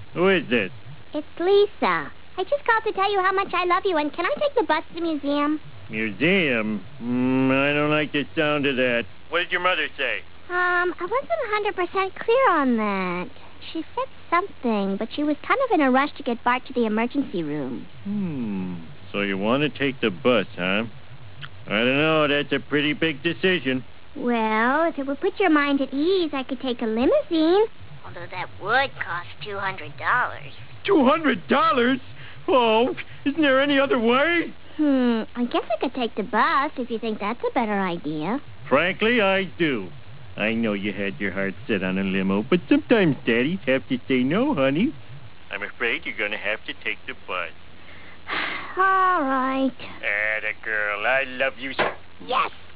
Who is this? It's Lisa. I just called to tell you how much I love you, and can I take the bus to the museum? Museum? I don't like the sound of that. What did your mother say? I wasn't 100% clear on that. She said something, but she was kind of in a rush to get Bart to the emergency room. So you want to take the bus, huh? I don't know. That's a pretty big decision. Well, if it would put your mind at ease, I could take a limousine. Although that would cost $200. $200? Oh, isn't there any other way? I guess I could take the bus if you think that's a better idea. Frankly, I do. I know you had your heart set on a limo, but sometimes daddies have to say no, honey. I'm afraid you're going to have to take the bus. All right. Atta girl, I love you so. Yes!